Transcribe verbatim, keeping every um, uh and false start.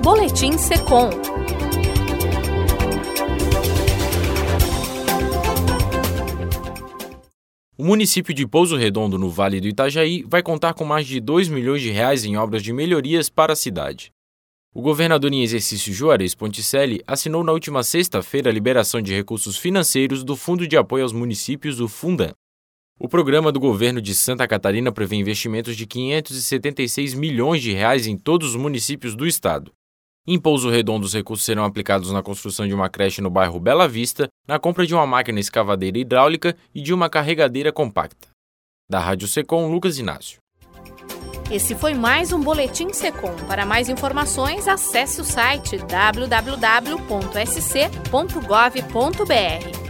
Boletim Secom. O município de Pouso Redondo, no Vale do Itajaí, vai contar com mais de dois milhões de reais em obras de melhorias para a cidade. O governador em exercício Juarez Ponticelli assinou na última sexta-feira a liberação de recursos financeiros do Fundo de Apoio aos Municípios, o Fundan. O programa do governo de Santa Catarina prevê investimentos de quinhentos e setenta e seis milhões de reais em todos os municípios do estado. Em Pouso Redondo, os recursos serão aplicados na construção de uma creche no bairro Bela Vista, na compra de uma máquina escavadeira hidráulica e de uma carregadeira compacta. Da Rádio Secom, Lucas Inácio. Esse foi mais um Boletim Secom. Para mais informações, acesse o site w w w ponto s c ponto gov ponto b r.